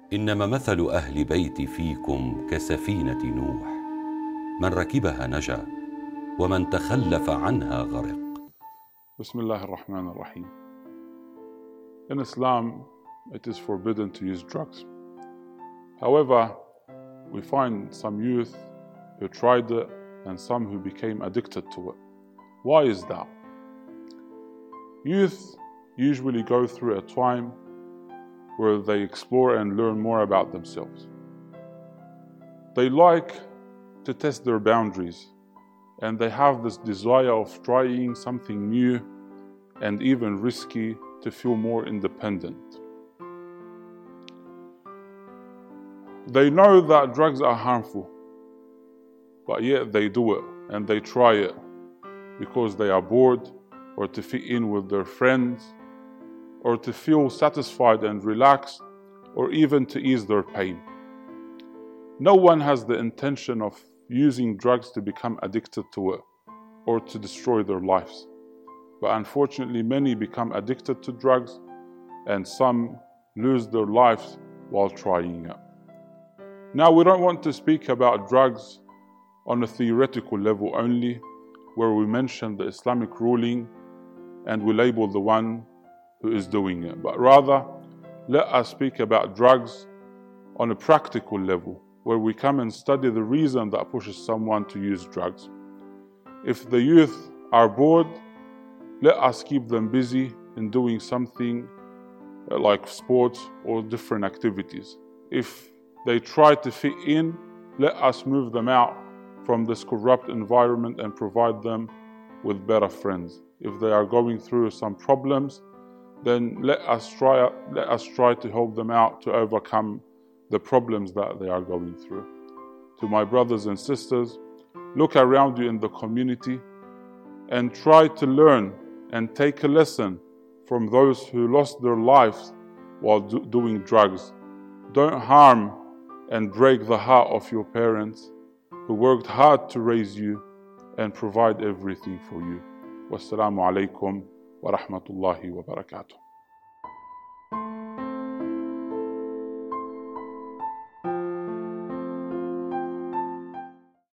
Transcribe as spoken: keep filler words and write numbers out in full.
إنما مثل أهل بيتي فيكم كسفينة نوح، من ركبها نجا ومن تخلف عنها غرق. Bismillah ar-Rahman ar-Rahim. In Islam, it is forbidden to use drugs. However, we find some youth who tried it and some who became addicted to it. Why is that? Youth usually go through a time where they explore and learn more about themselves. They like to test their boundaries, and they have this desire of trying something new and even risky to feel more independent. They know that drugs are harmful, but yet they do it and they try it because they are bored, or to fit in with their friends, or to feel satisfied and relaxed, or even to ease their pain. No one has the intention of using drugs to become addicted to it or to destroy their lives. But unfortunately, many become addicted to drugs, and some lose their lives while trying it. Now, we don't want to speak about drugs on a theoretical level only, where we mention the Islamic ruling and we label the one who is doing it. But rather, let us speak about drugs on a practical level, where we come and study the reason that pushes someone to use drugs. If the youth are bored, let us keep them busy in doing something like sports or different activities. If they try to fit in, let us move them out from this corrupt environment and provide them with better friends. If they are going through some problems, then let us try, let us try to help them out to overcome the problems that they are going through. To my brothers and sisters, look around you in the community and try to learn and take a lesson from those who lost their lives while do doing drugs. Don't harm and break the heart of your parents who worked hard to raise you and provide everything for you. Wassalamu alaikum wa rahmatullahi wa barakatuh.